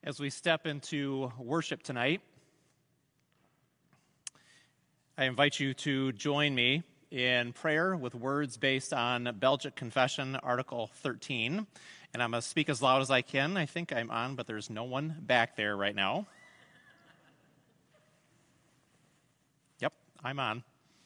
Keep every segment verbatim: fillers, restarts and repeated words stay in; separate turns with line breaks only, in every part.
As we step into worship tonight, I invite you to join me in prayer with words based on Belgic Confession, Article thirteen. And I'm going to speak as loud as I can. I think I'm on, but there's no one back there right now. Yep, I'm on.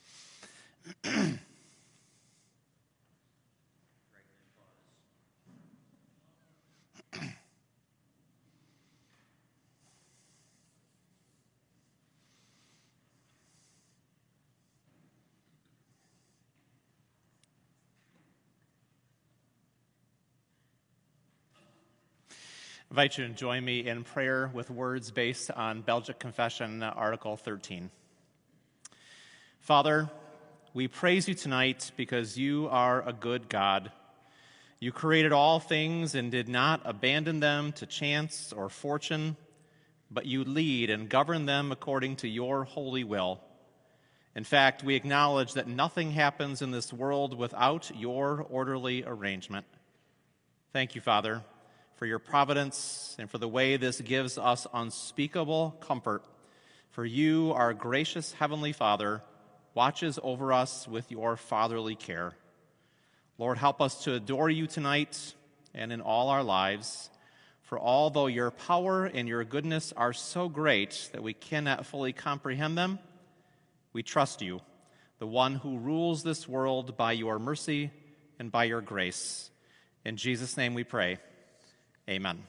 I invite you to join me in prayer with words based on Belgic Confession, Article thirteen. Father, we praise you tonight because you are a good God. You created all things and did not abandon them to chance or fortune, but you lead and govern them according to your holy will. In fact, we acknowledge that nothing happens in this world without your orderly arrangement. Thank you, Father, for your providence and for the way this gives us unspeakable comfort. For you, our gracious Heavenly Father, watches over us with your fatherly care. Lord, help us to adore you tonight and in all our lives. For although your power and your goodness are so great that we cannot fully comprehend them, we trust you, the one who rules this world by your mercy and by your grace. In Jesus' name we pray. Amen.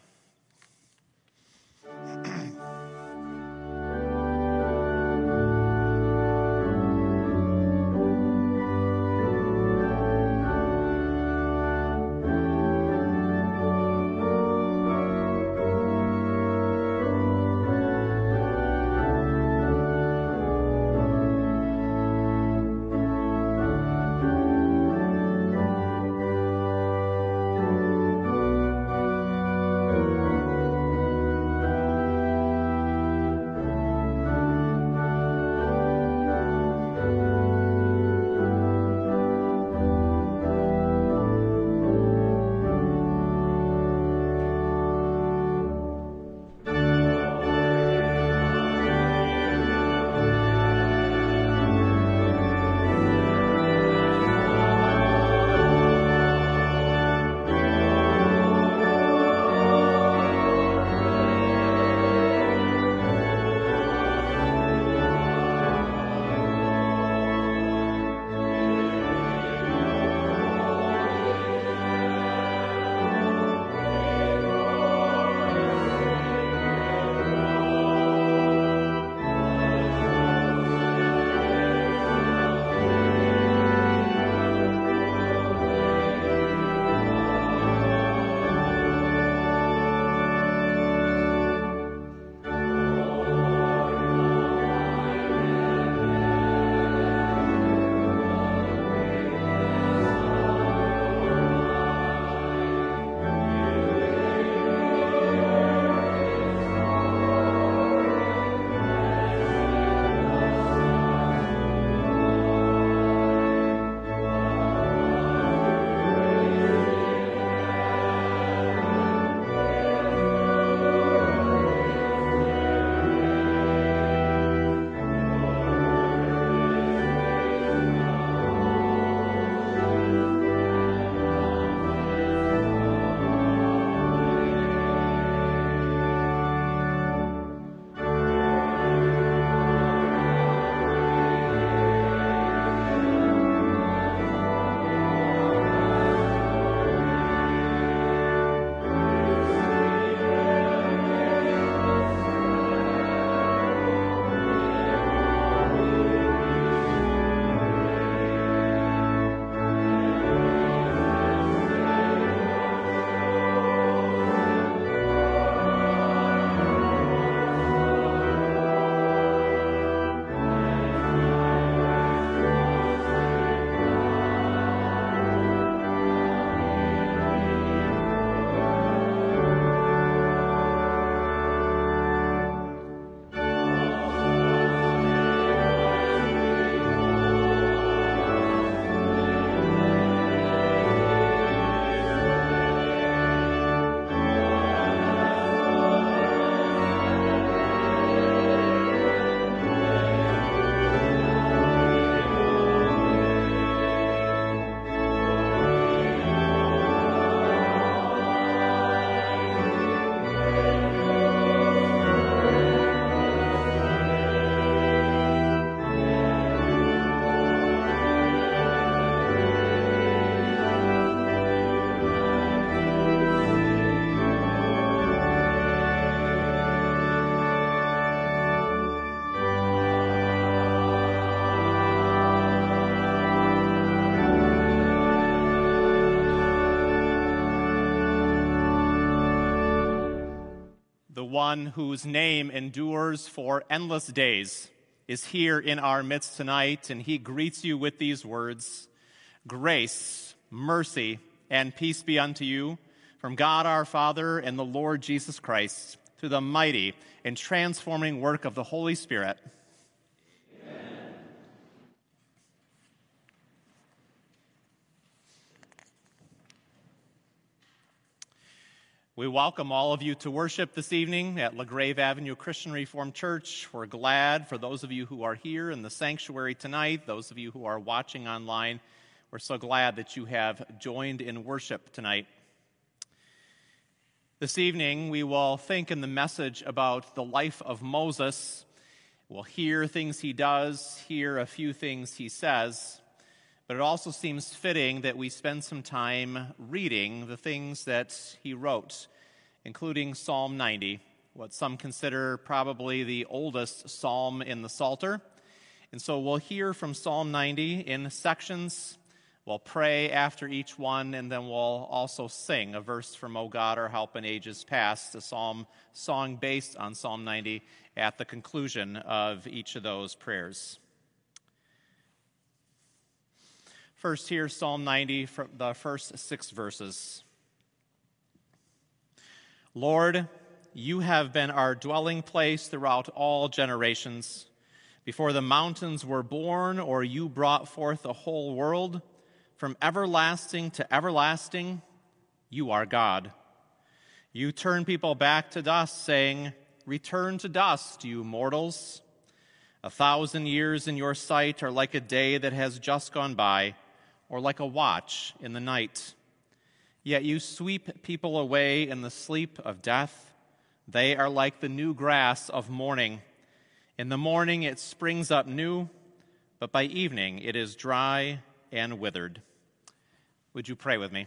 The one whose name endures for endless days, is here in our midst tonight, and he greets you with these words: grace, mercy, and peace be unto you from God our Father and the Lord Jesus Christ, through the mighty and transforming work of the Holy Spirit. Amen. We welcome all of you to worship this evening at LaGrave Avenue Christian Reformed Church. We're glad for those of you who are here in the sanctuary tonight, those of you who are watching online. We're so glad that you have joined in worship tonight. This evening, we will think in the message about the life of Moses. We'll hear things he does, hear a few things he says, but it also seems fitting that we spend some time reading the things that he wrote, including Psalm ninety, what some consider probably the oldest psalm in the Psalter. And so we'll hear from Psalm ninety in sections. We'll pray after each one, and then we'll also sing a verse from O God, Our Help in Ages Past, a psalm song based on Psalm ninety at the conclusion of each of those prayers. First, here's Psalm ninety, from the first six verses. Lord, you have been our dwelling place throughout all generations. Before the mountains were born, or you brought forth the whole world, from everlasting to everlasting, you are God. You turn people back to dust, saying, return to dust, you mortals. A thousand years in your sight are like a day that has just gone by, or like a watch in the night. Yet you sweep people away in the sleep of death. They are like the new grass of morning. In the morning it springs up new, but by evening it is dry and withered. Would you pray with me?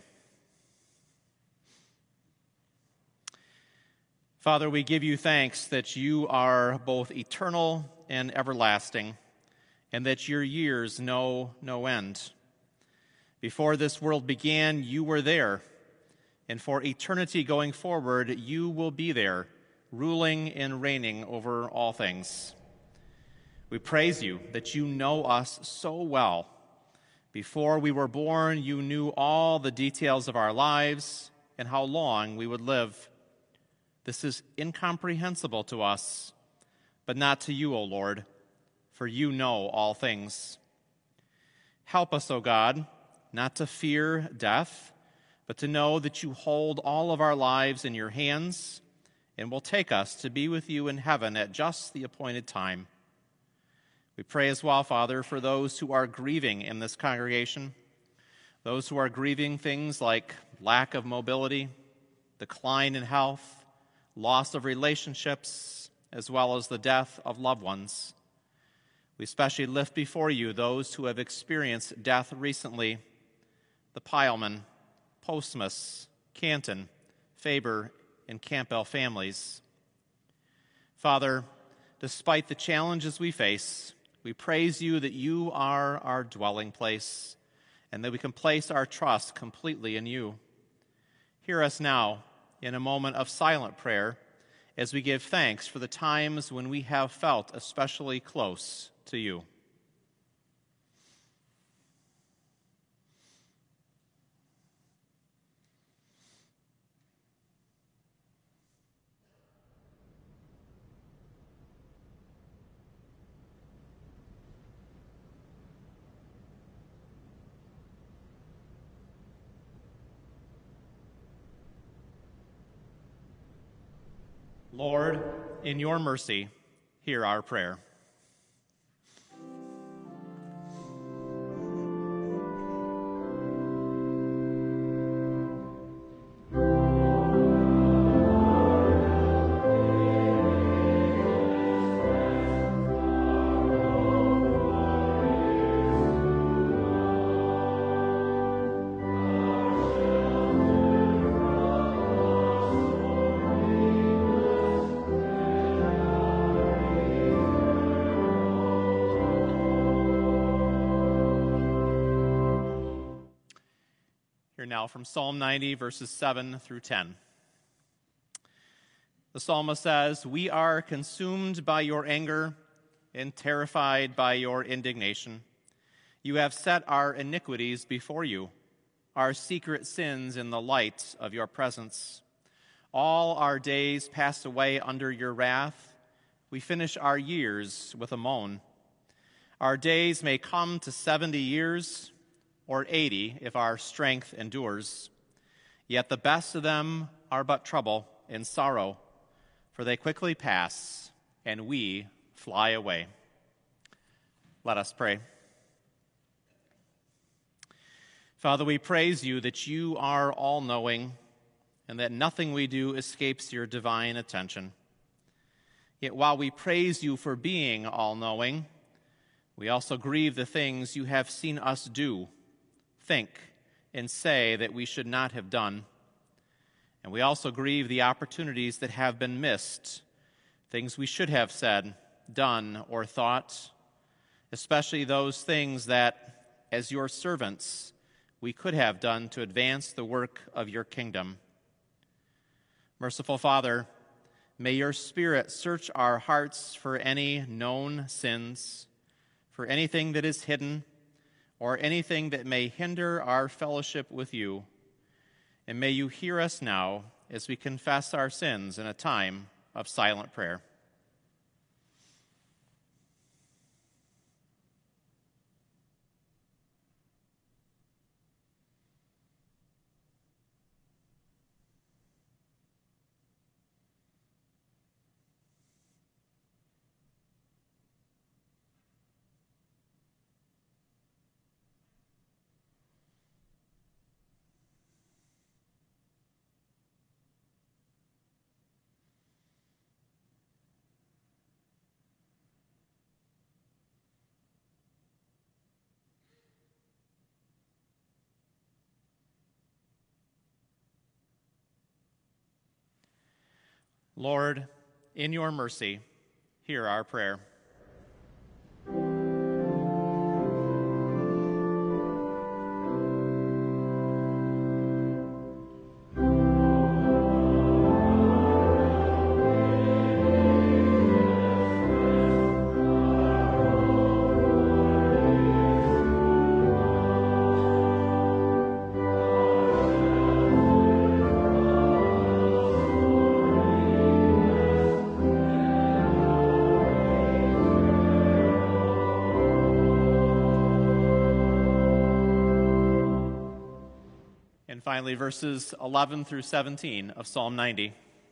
Father, we give you thanks that you are both eternal and everlasting, and that your years know no end. Before this world began, you were there, and for eternity going forward, you will be there, ruling and reigning over all things. We praise you that you know us so well. Before we were born, you knew all the details of our lives and how long we would live. This is incomprehensible to us, but not to you, O Lord, for you know all things. Help us, O God, not to fear death, but to know that you hold all of our lives in your hands and will take us to be with you in heaven at just the appointed time. We pray as well, Father, for those who are grieving in this congregation, those who are grieving things like lack of mobility, decline in health, loss of relationships, as well as the death of loved ones. We especially lift before you those who have experienced death recently: the Pileman, Postmus, Canton, Faber, and Campbell families. Father, despite the challenges we face, we praise you that you are our dwelling place and that we can place our trust completely in you. Hear us now in a moment of silent prayer as we give thanks for the times when we have felt especially close to you. Lord, in your mercy, hear our prayer. Now from Psalm ninety, verses seven through ten. The psalmist says, "We are consumed by your anger and terrified by your indignation. You have set our iniquities before you, our secret sins in the light of your presence. All our days pass away under your wrath. We finish our years with a moan. Our days may come to seventy years, or eighty if our strength endures. Yet the best of them are but trouble and sorrow, for they quickly pass, and we fly away." Let us pray. Father, we praise you that you are all-knowing and that nothing we do escapes your divine attention. Yet while we praise you for being all-knowing, we also grieve the things you have seen us do, think, and say that we should not have done. And we also grieve the opportunities that have been missed, things we should have said, done, or thought, especially those things that, as your servants, we could have done to advance the work of your kingdom. Merciful Father, may your Spirit search our hearts for any known sins, for anything that is hidden, or anything that may hinder our fellowship with you. And may you hear us now as we confess our sins in a time of silent prayer. Lord, in your mercy, hear our prayer. And finally, verses eleven through seventeen of Psalm ninety.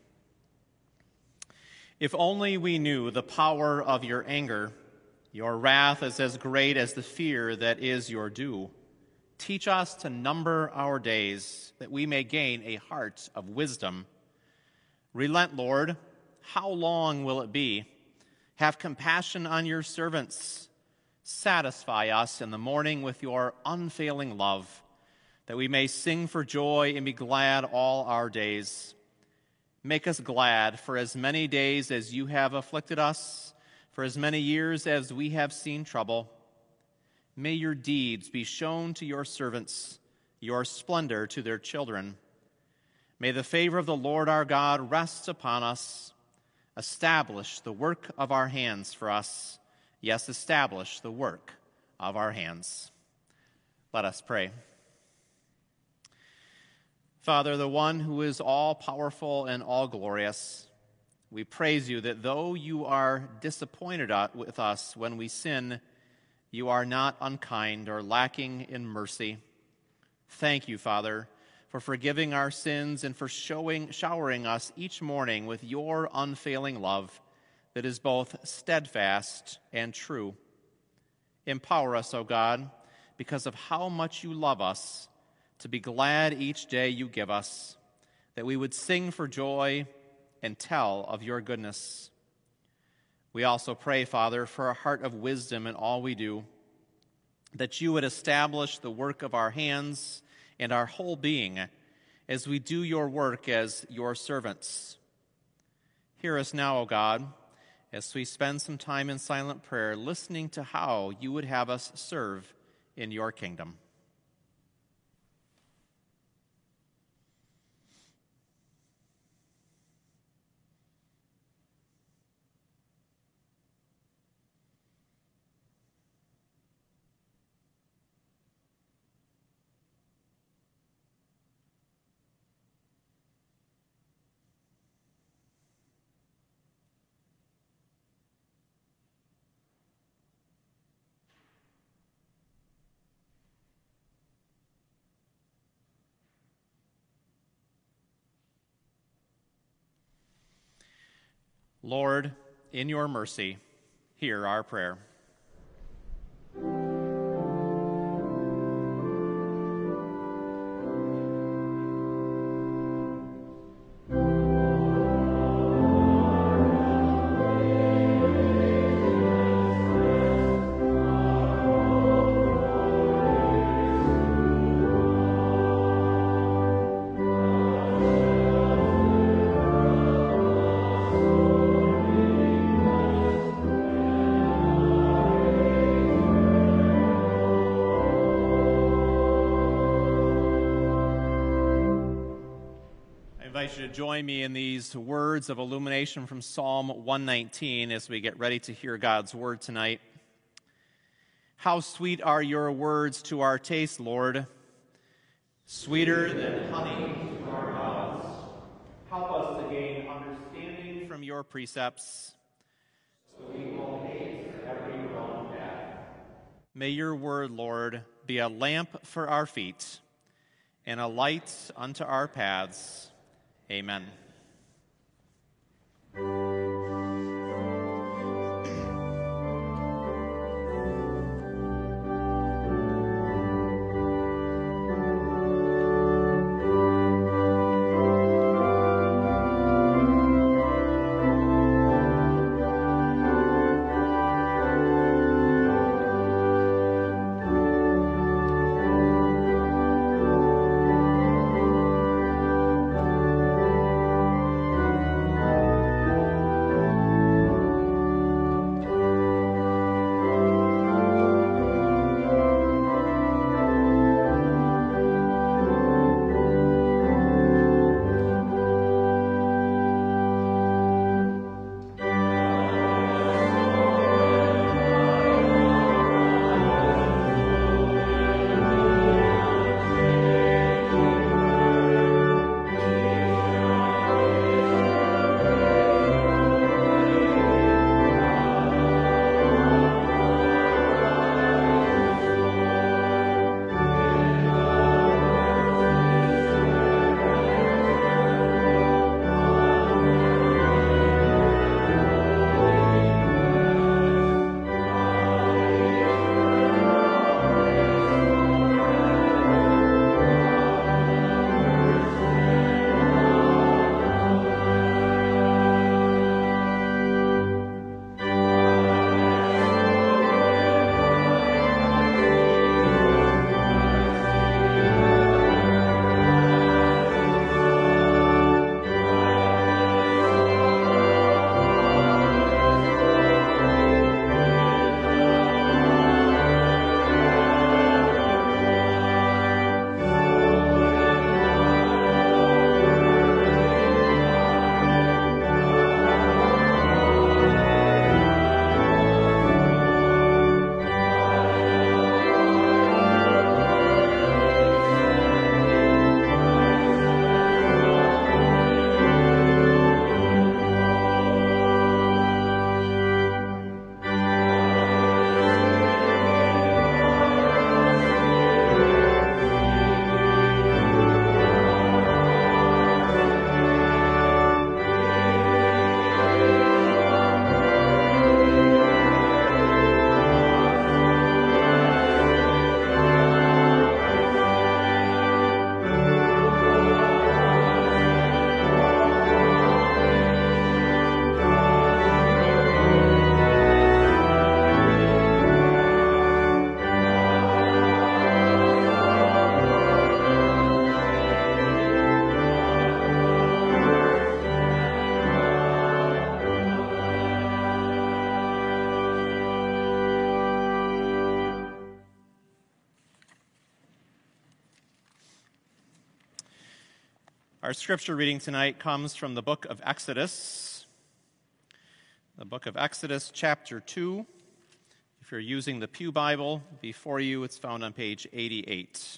If only we knew the power of your anger, your wrath is as great as the fear that is your due. Teach us to number our days, that we may gain a heart of wisdom. Relent, Lord. How long will it be? Have compassion on your servants. Satisfy us in the morning with your unfailing love, that we may sing for joy and be glad all our days. Make us glad for as many days as you have afflicted us, for as many years as we have seen trouble. May your deeds be shown to your servants, your splendor to their children. May the favor of the Lord our God rest upon us. Establish the work of our hands for us. Yes, establish the work of our hands. Let us pray. Father, the one who is all-powerful and all-glorious, we praise you that though you are disappointed with us when we sin, you are not unkind or lacking in mercy. Thank you, Father, for forgiving our sins and for showing, showering us each morning with your unfailing love that is both steadfast and true. Empower us, O God, because of how much you love us, to be glad each day you give us, that we would sing for joy and tell of your goodness. We also pray, Father, for a heart of wisdom in all we do, that you would establish the work of our hands and our whole being as we do your work as your servants. Hear us now, O God, as we spend some time in silent prayer, listening to how you would have us serve in your kingdom. Lord, in your mercy, hear our prayer. I invite you to join me in these words of illumination from Psalm one nineteen as we get ready to hear God's word tonight. How sweet are your words to our taste, Lord, sweeter than honey to our mouths. Help us to gain understanding from your precepts, so we will hate every wrong path. May your word, Lord, be a lamp for our feet and a light unto our paths. Amen. Our scripture reading tonight comes from the book of Exodus, the book of Exodus, chapter two. If you're using the Pew Bible before you, it's found on page eighty-eight.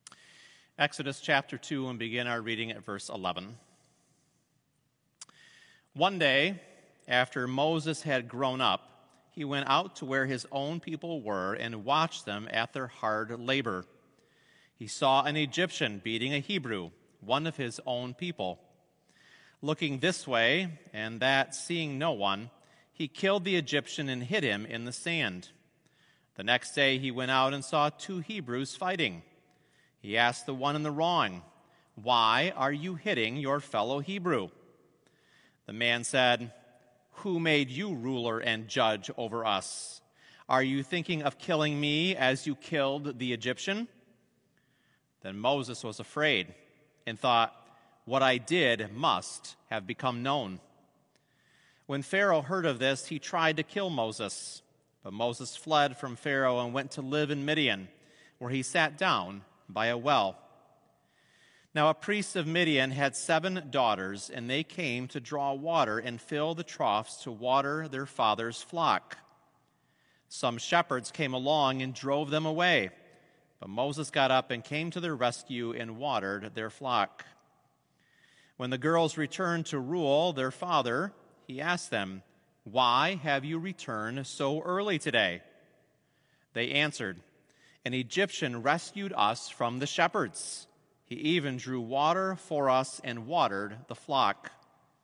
Exodus chapter two, and begin our reading at verse eleven. One day, after Moses had grown up, he went out to where his own people were and watched them at their hard labor. He saw an Egyptian beating a Hebrew, one of his own people. Looking this way and that, seeing no one, he killed the Egyptian and hid him in the sand. The next day he went out and saw two Hebrews fighting. He asked the one in the wrong, "Why are you hitting your fellow Hebrew?" The man said, "Who made you ruler and judge over us? Are you thinking of killing me as you killed the Egyptian?" Then Moses was afraid and thought, "What I did must have become known." When Pharaoh heard of this, he tried to kill Moses. But Moses fled from Pharaoh and went to live in Midian, where he sat down by a well. Now a priest of Midian had seven daughters, and they came to draw water and fill the troughs to water their father's flock. Some shepherds came along and drove them away, but Moses got up and came to their rescue and watered their flock. When the girls returned to Reuel, their father, he asked them, "Why have you returned so early today?" They answered, "An Egyptian rescued us from the shepherds. He even drew water for us and watered the flock."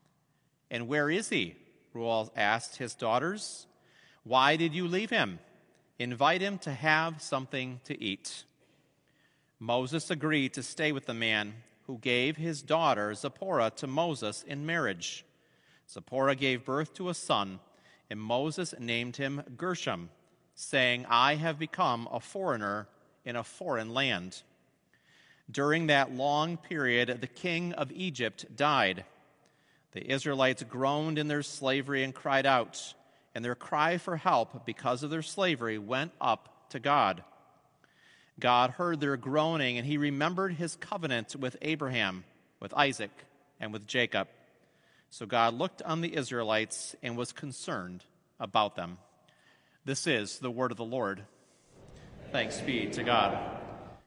"And where is he?" Reuel asked his daughters. "Why did you leave him? Invite him to have something to eat." Moses agreed to stay with the man, who gave his daughter Zipporah to Moses in marriage. Zipporah gave birth to a son, and Moses named him Gershom, saying, "I have become a foreigner in a foreign land." During that long period, the king of Egypt died. The Israelites groaned in their slavery and cried out, and their cry for help because of their slavery went up to God. God heard their groaning, and he remembered his covenant with Abraham, with Isaac, and with Jacob. So God looked on the Israelites and was concerned about them. This is the word of the Lord. Thanks be to God.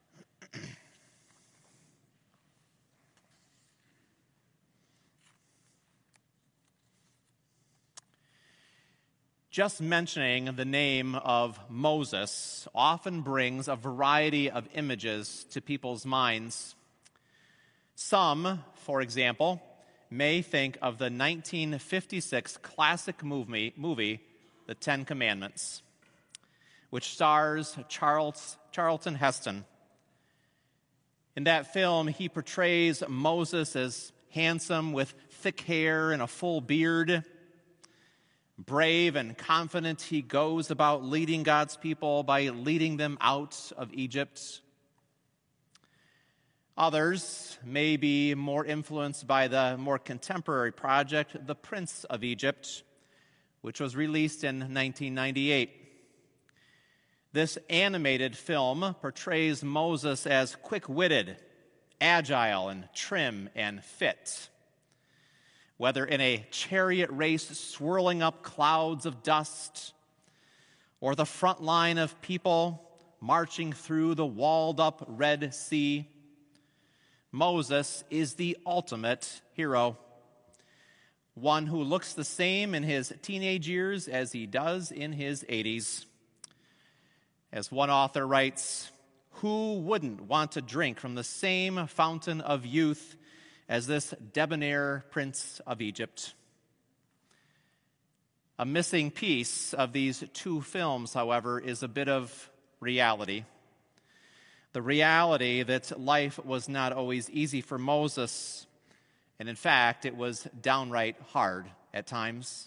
Just mentioning the name of Moses often brings a variety of images to people's minds. Some, for example, may think of the nineteen fifty-six classic movie, movie The Ten Commandments, which stars Charles, Charlton Heston. In that film, he portrays Moses as handsome with thick hair and a full beard. Brave and confident, he goes about leading God's people by leading them out of Egypt. Others may be more influenced by the more contemporary project, The Prince of Egypt, which was released in nineteen ninety-eight. This animated film portrays Moses as quick-witted, agile, and trim and fit. Whether in a chariot race swirling up clouds of dust, or the front line of people marching through the walled-up Red Sea, Moses is the ultimate hero, one who looks the same in his teenage years as he does in his eighties. As one author writes, "Who wouldn't want to drink from the same fountain of youth as this debonair Prince of Egypt?" A missing piece of these two films, however, is a bit of reality. The reality that life was not always easy for Moses, and in fact, it was downright hard at times.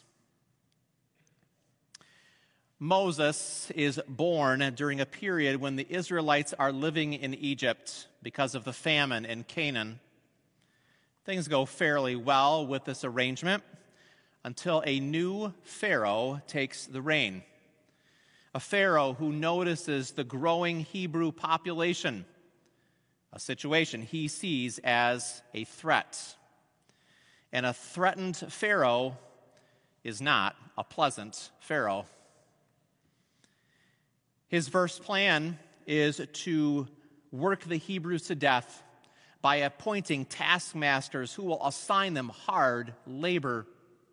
Moses is born during a period when the Israelites are living in Egypt because of the famine in Canaan. Things go fairly well with this arrangement until a new Pharaoh takes the reign. A Pharaoh who notices the growing Hebrew population, a situation he sees as a threat. And a threatened Pharaoh is not a pleasant Pharaoh. His first plan is to work the Hebrews to death by appointing taskmasters who will assign them hard labor.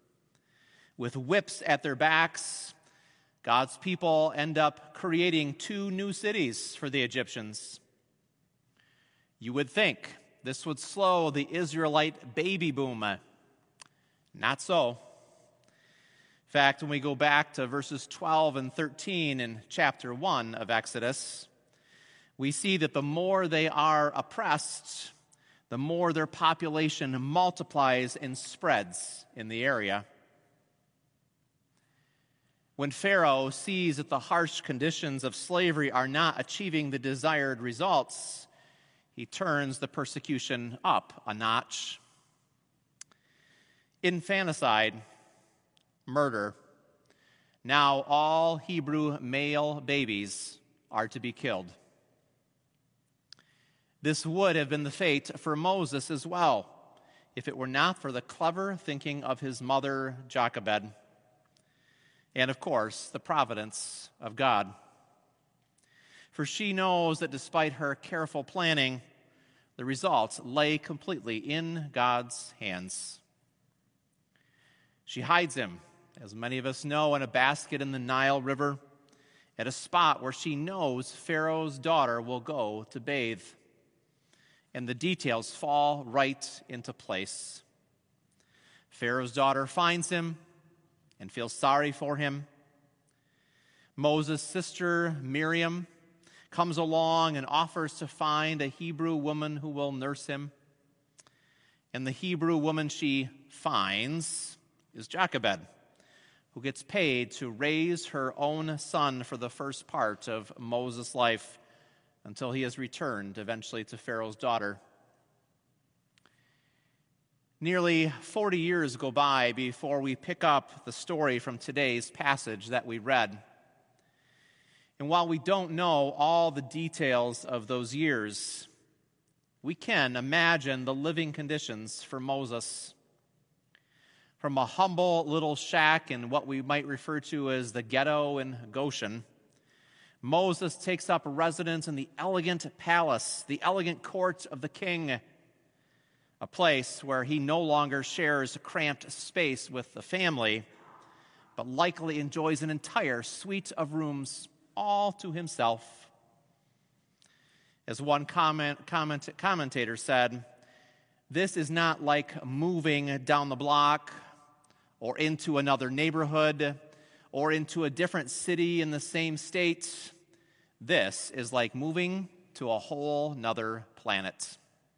With whips at their backs, God's people end up creating two new cities for the Egyptians. You would think this would slow the Israelite baby boom. Not so. In fact, when we go back to verses twelve and thirteen in chapter one of Exodus, we see that the more they are oppressed, the more their population multiplies and spreads in the area. When Pharaoh sees that the harsh conditions of slavery are not achieving the desired results, he turns the persecution up a notch. Infanticide, murder. Now all Hebrew male babies are to be killed. This would have been the fate for Moses as well, if it were not for the clever thinking of his mother, Jochebed, and of course, the providence of God. For she knows that despite her careful planning, the results lay completely in God's hands. She hides him, as many of us know, in a basket in the Nile River, at a spot where she knows Pharaoh's daughter will go to bathe. And the details fall right into place. Pharaoh's daughter finds him and feels sorry for him. Moses' sister, Miriam, comes along and offers to find a Hebrew woman who will nurse him. And the Hebrew woman she finds is Jochebed, who gets paid to raise her own son for the first part of Moses' life until he is returned eventually to Pharaoh's daughter. Nearly forty years go by before we pick up the story from today's passage that we read. And while we don't know all the details of those years, we can imagine the living conditions for Moses. From a humble little shack in what we might refer to as the ghetto in Goshen, Moses takes up residence in the elegant palace, the elegant court of the king, a place where he no longer shares a cramped space with the family, but likely enjoys an entire suite of rooms all to himself. As one comment, comment, commentator said, this is not like moving down the block or into another neighborhood or into a different city in the same state. This is like moving to a whole nother planet.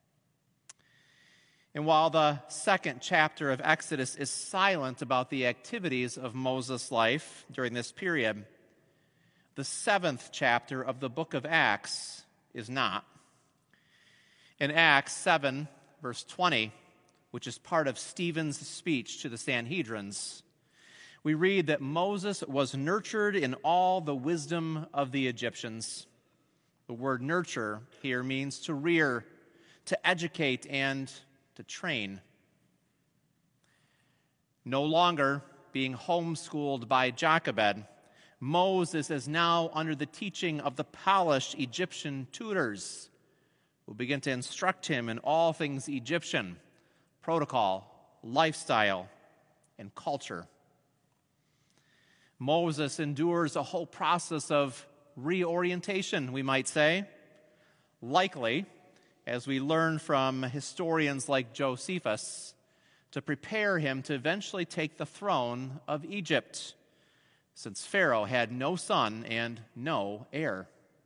And while the second chapter of Exodus is silent about the activities of Moses' life during this period, the seventh chapter of the book of Acts is not. In Acts seven, verse twenty, which is part of Stephen's speech to the Sanhedrins, we read that Moses was nurtured in all the wisdom of the Egyptians. The word nurture here means to rear, to educate, and to train. No longer being homeschooled by Jochebed, Moses is now under the teaching of the polished Egyptian tutors who begin to instruct him in all things Egyptian, protocol, lifestyle, and culture. Moses endures a whole process of reorientation, we might say, likely, as we learn from historians like Josephus, to prepare him to eventually take the throne of Egypt, since Pharaoh had no son and no heir.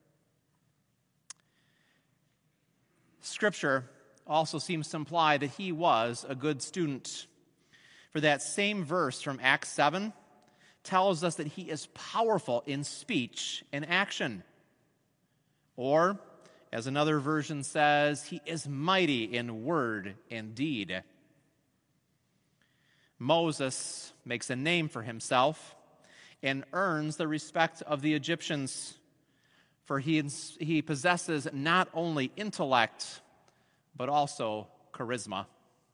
Scripture also seems to imply that he was a good student. For that same verse from Acts seven tells us that he is powerful in speech and action. Or, as another version says, he is mighty in word and deed. Moses makes a name for himself and earns the respect of the Egyptians, for he, he possesses not only intellect, but also charisma.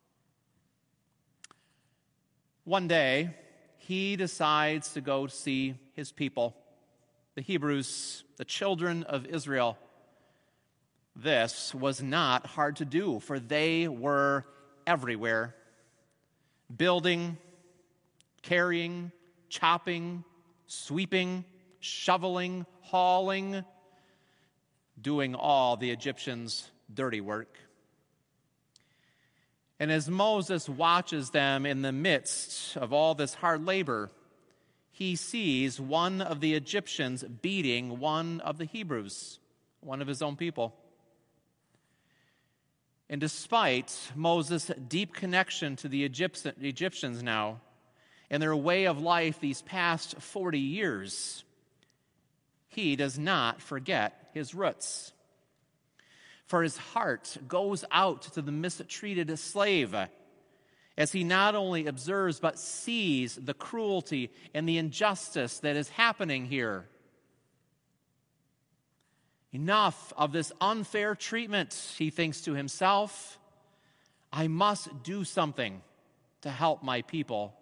One day, he decides to go see his people, the Hebrews, the children of Israel. This was not hard to do, for they were everywhere, building, carrying, chopping, sweeping, shoveling, hauling, doing all the Egyptians' dirty work. And as Moses watches them in the midst of all this hard labor, he sees one of the Egyptians beating one of the Hebrews, one of his own people. And despite Moses' deep connection to the Egyptians now and their way of life these past forty years, he does not forget his roots. For his heart goes out to the mistreated slave as he not only observes but sees the cruelty and the injustice that is happening here. Enough of this unfair treatment, he thinks to himself. I must do something to help my people.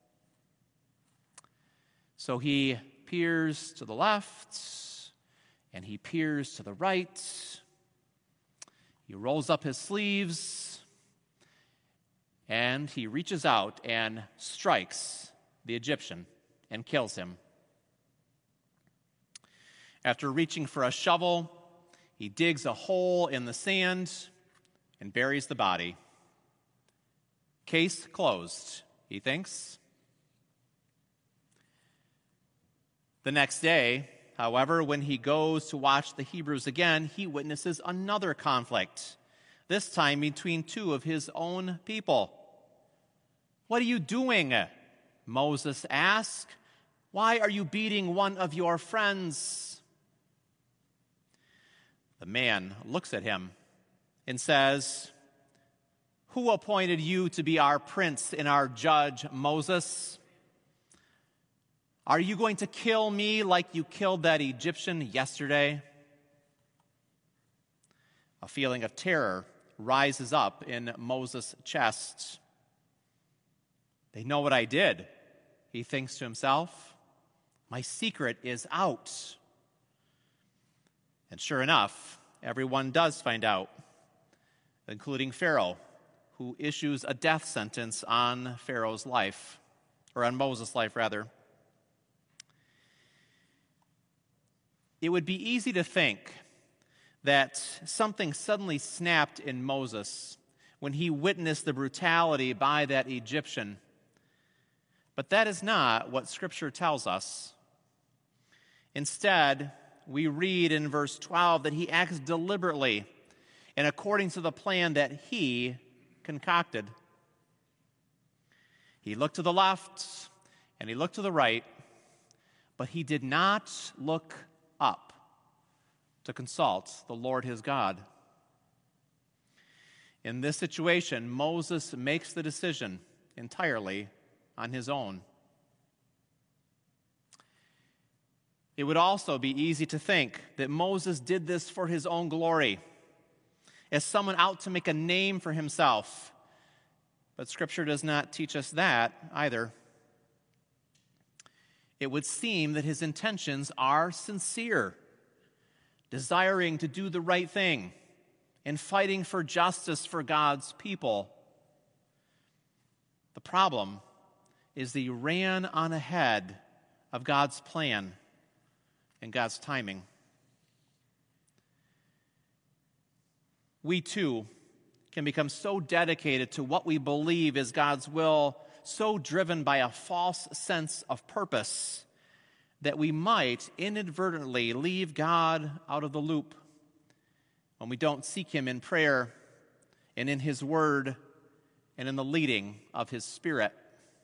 So he peers to the left and he peers to the right. He rolls up his sleeves and he reaches out and strikes the Egyptian and kills him. After reaching for a shovel, he digs a hole in the sand and buries the body. Case closed, he thinks. The next day, however, when he goes to watch the Hebrews again, he witnesses another conflict, this time between two of his own people. What are you doing? Moses asked. Why are you beating one of your friends? The man looks at him and says, who appointed you to be our prince and our judge, Moses? Are you going to kill me like you killed that Egyptian yesterday? A feeling of terror rises up in Moses' chest. They know what I did, he thinks to himself. My secret is out. And sure enough, everyone does find out, including Pharaoh, who issues a death sentence on Pharaoh's life, or on Moses' life, rather. It would be easy to think that something suddenly snapped in Moses when he witnessed the brutality by that Egyptian. But that is not what Scripture tells us. Instead, we read in verse twelve that he acts deliberately and according to the plan that he concocted. He looked to the left and he looked to the right, but he did not look up to consult the Lord his God. In this situation, Moses makes the decision entirely on his own. It would also be easy to think that Moses did this for his own glory, as someone out to make a name for himself. But Scripture does not teach us that either. It would seem that his intentions are sincere, desiring to do the right thing and fighting for justice for God's people. The problem is that he ran on ahead of God's plan and God's timing. We too can become so dedicated to what we believe is God's will, so driven by a false sense of purpose, that we might inadvertently leave God out of the loop when we don't seek him in prayer and in his word and in the leading of his Spirit.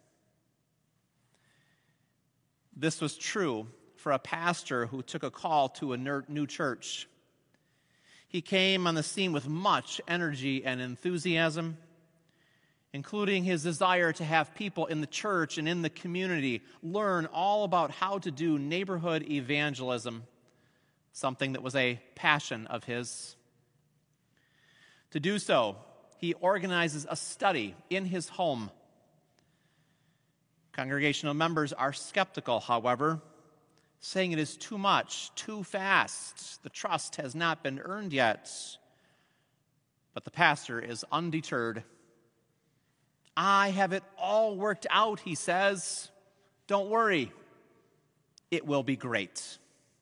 This was true for a pastor who took a call to a new church. He came on the scene with much energy and enthusiasm, including his desire to have people in the church and in the community learn all about how to do neighborhood evangelism, something that was a passion of his. To do so, he organizes a study in his home. Congregational members are skeptical, however, saying it is too much, too fast. The trust has not been earned yet. But the pastor is undeterred. I have it all worked out, he says. Don't worry, it will be great.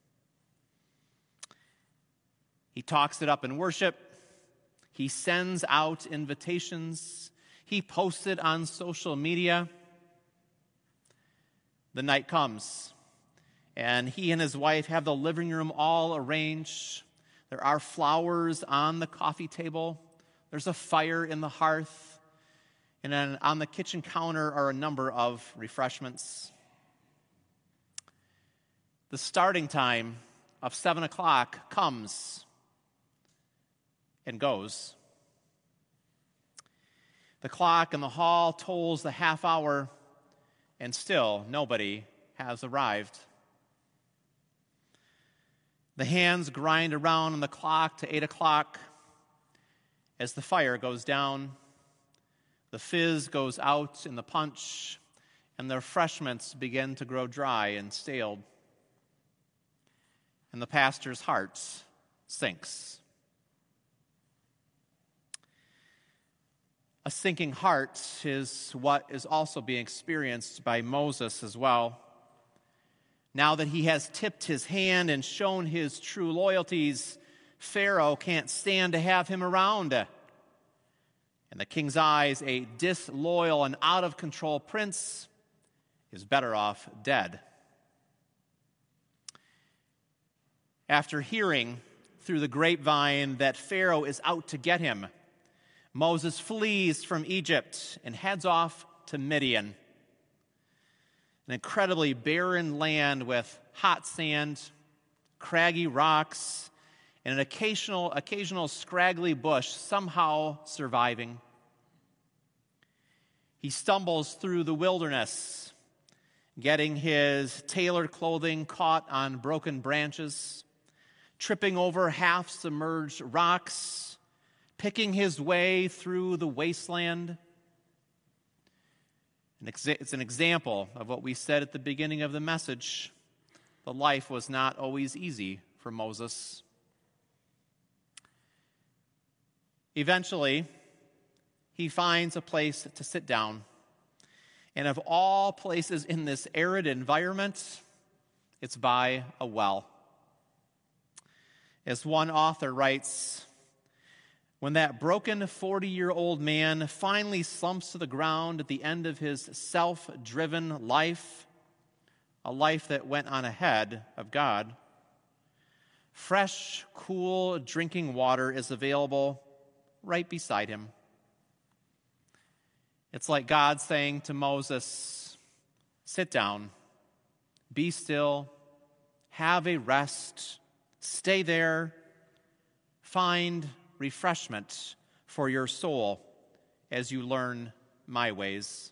He talks it up in worship. He sends out invitations. He posts it on social media. The night comes, and he and his wife have the living room all arranged. There are flowers on the coffee table. There's a fire in the hearth. And then on the kitchen counter are a number of refreshments. The starting time of seven o'clock comes and goes. The clock in the hall tolls the half hour, and still nobody has arrived. The hands grind around on the clock to eight o'clock. As the fire goes down, the fizz goes out in the punch, and the refreshments begin to grow dry and stale. And the pastor's heart sinks. A sinking heart is what is also being experienced by Moses as well. Now that he has tipped his hand and shown his true loyalties, Pharaoh can't stand to have him around. In the king's eyes, a disloyal and out-of-control prince is better off dead. After hearing through the grapevine that Pharaoh is out to get him, Moses flees from Egypt and heads off to Midian, an incredibly barren land with hot sand, craggy rocks, and an occasional, occasional scraggly bush somehow surviving. He stumbles through the wilderness, getting his tailored clothing caught on broken branches, tripping over half-submerged rocks, picking his way through the wasteland. It's an example of what we said at the beginning of the message. The life was not always easy for Moses. Eventually, he finds a place to sit down. And of all places in this arid environment, it's by a well. As one author writes, when that broken forty-year-old man finally slumps to the ground at the end of his self-driven life, a life that went on ahead of God, fresh, cool drinking water is available right beside him. It's like God saying to Moses, sit down, be still, have a rest, stay there, find refreshment for your soul as you learn my ways.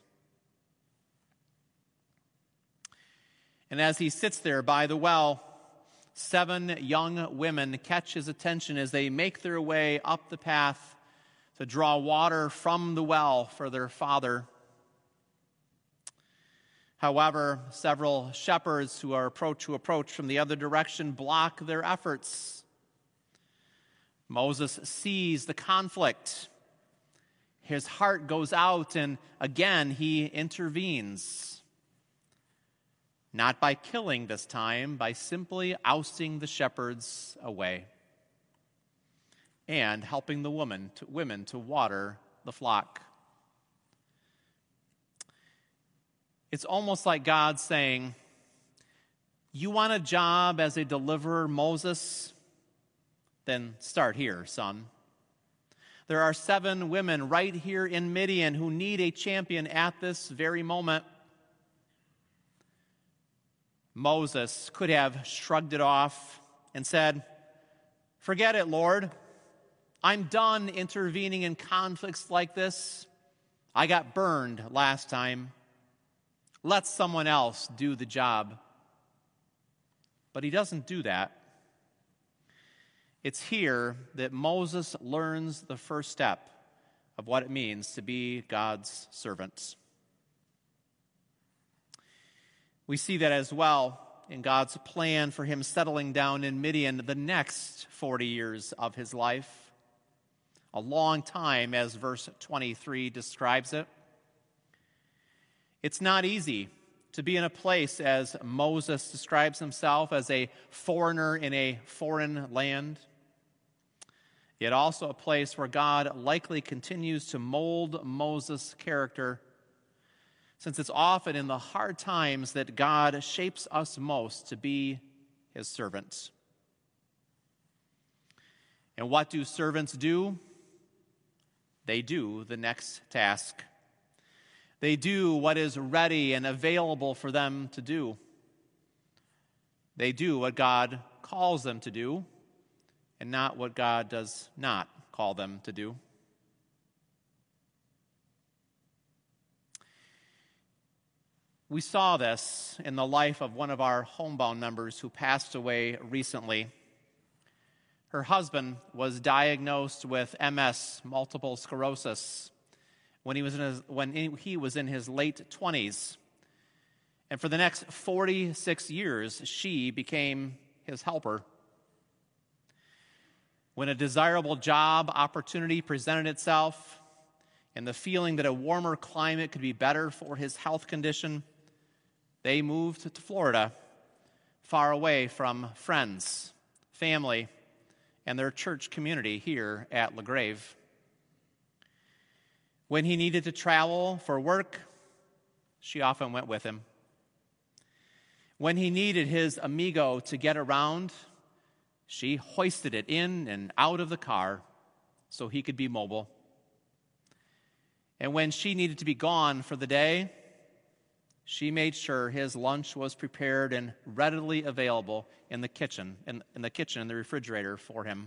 And as he sits there by the well, seven young women catch his attention as they make their way up the path to draw water from the well for their father. However, several shepherds who are approach who approach from the other direction block their efforts. Moses sees the conflict. His heart goes out, and again he intervenes. Not by killing this time, by simply ousting the shepherds away and helping the woman to, women to water the flock. It's almost like God saying, you want a job as a deliverer, Moses? Then start here, son. There are seven women right here in Midian who need a champion at this very moment. Moses could have shrugged it off and said, forget it, Lord. I'm done intervening in conflicts like this. I got burned last time. Let someone else do the job. But he doesn't do that. It's here that Moses learns the first step of what it means to be God's servant. We see that as well in God's plan for him settling down in Midian the next forty years of his life. A long time, as verse twenty-three describes it. It's not easy to be in a place, as Moses describes himself, as a foreigner in a foreign land, yet also a place where God likely continues to mold Moses' character, since it's often in the hard times that God shapes us most to be his servants. And what do servants do? They do the next task. They do what is ready and available for them to do. They do what God calls them to do, and not what God does not call them to do. We saw this in the life of one of our homebound members who passed away recently. Her husband was diagnosed with M S, multiple sclerosis, when he was in his, when he was in his late twenties. And for the next forty-six years, she became his helper. When a desirable job opportunity presented itself, and the feeling that a warmer climate could be better for his health condition, they moved to Florida, far away from friends, family, and their church community here at LaGrave. When he needed to travel for work, she often went with him. When he needed his Amigo to get around, she hoisted it in and out of the car so he could be mobile. And when she needed to be gone for the day, she made sure his lunch was prepared and readily available in the kitchen, in, in the kitchen, in the refrigerator for him.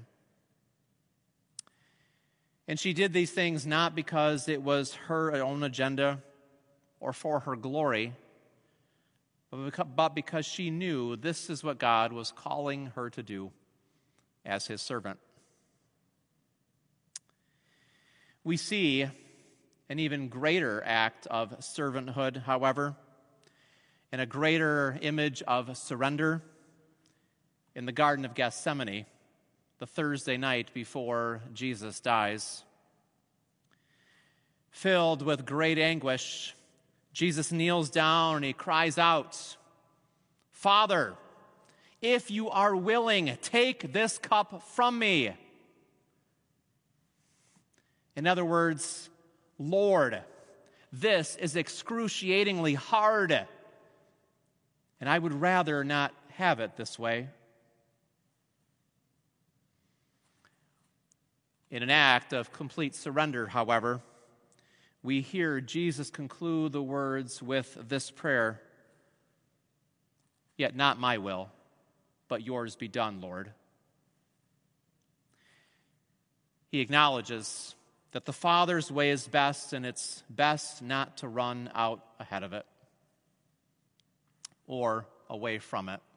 And she did these things not because it was her own agenda or for her glory, but because she knew this is what God was calling her to do as his servant. We see an even greater act of servanthood, however, and a greater image of surrender in the Garden of Gethsemane, the Thursday night before Jesus dies. Filled with great anguish, Jesus kneels down and he cries out, "Father, if you are willing, take this cup from me." In other words, Lord, this is excruciatingly hard, and I would rather not have it this way. In an act of complete surrender, however, we hear Jesus conclude the words with this prayer, "Yet not my will, but yours be done, Lord." He acknowledges that the Father's way is best, and it's best not to run out ahead of it or away from it.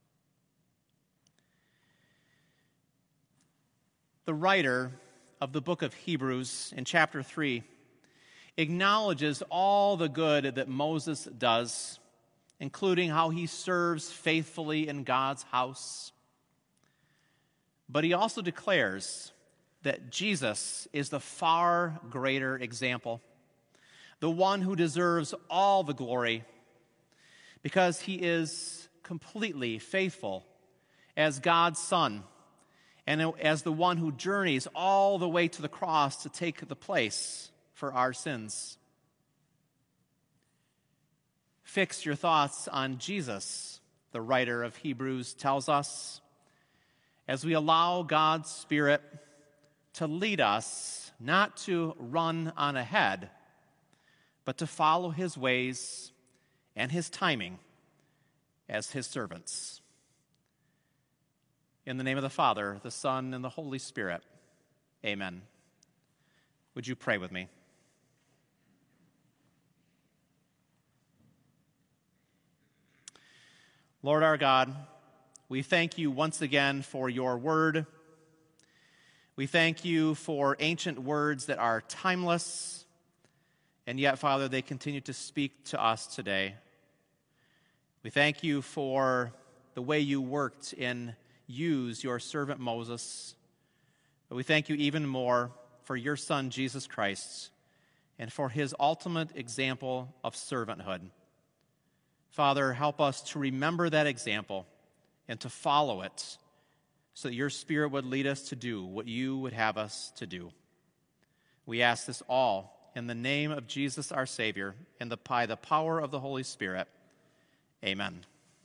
The writer of the book of Hebrews in chapter three acknowledges all the good that Moses does, including how he serves faithfully in God's house. But he also declares that Jesus is the far greater example, the one who deserves all the glory, because he is completely faithful as God's Son and as the one who journeys all the way to the cross to take the place for our sins. Fix your thoughts on Jesus, the writer of Hebrews tells us, as we allow God's Spirit to lead us, not to run on ahead, but to follow his ways and his timing as his servants. In the name of the Father, the Son, and the Holy Spirit, amen. Would you pray with me? Lord our God, we thank you once again for your word. We thank you for ancient words that are timeless, and yet, Father, they continue to speak to us today. We thank you for the way you worked and used your servant Moses. But we thank you even more for your Son, Jesus Christ, and for his ultimate example of servanthood. Father, help us to remember that example and to follow it so that your Spirit would lead us to do what you would have us to do. We ask this all in the name of Jesus our Savior and the, by the power of the Holy Spirit. Amen.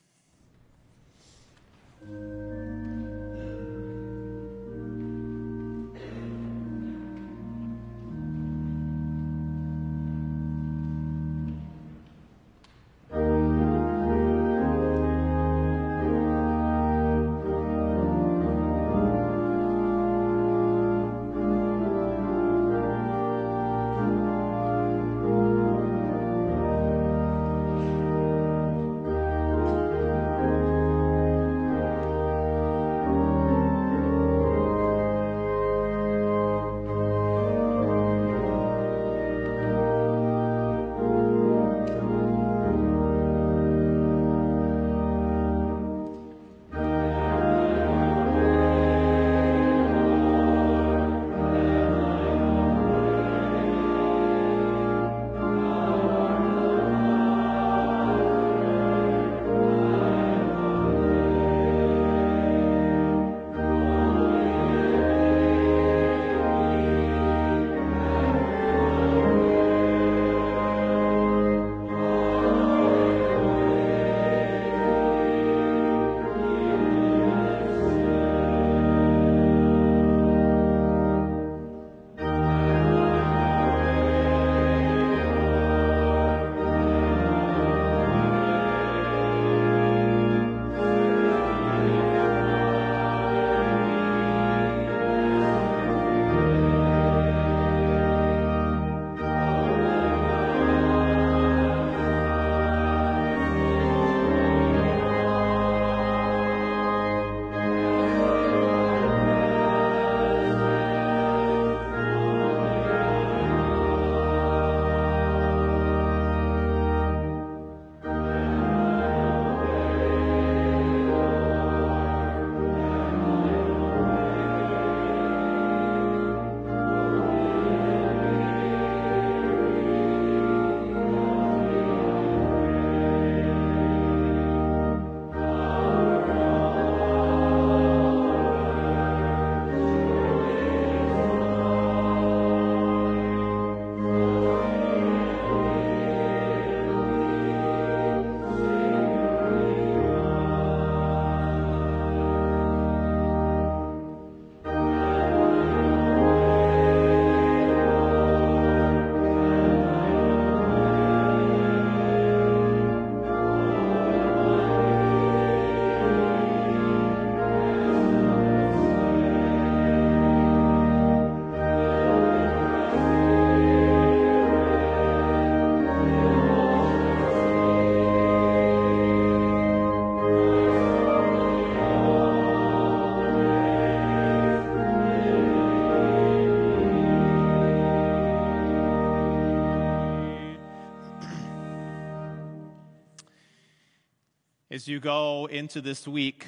As you go into this week,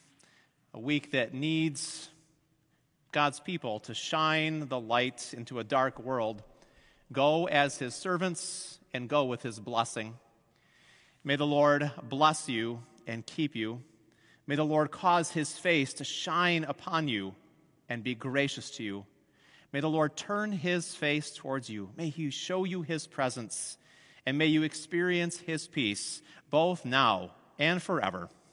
a week that needs God's people to shine the light into a dark world, go as his servants and go with his blessing. May the Lord bless you and keep you. May the Lord cause his face to shine upon you and be gracious to you. May the Lord turn his face towards you. May he show you his presence, and may you experience his peace, both now and forever.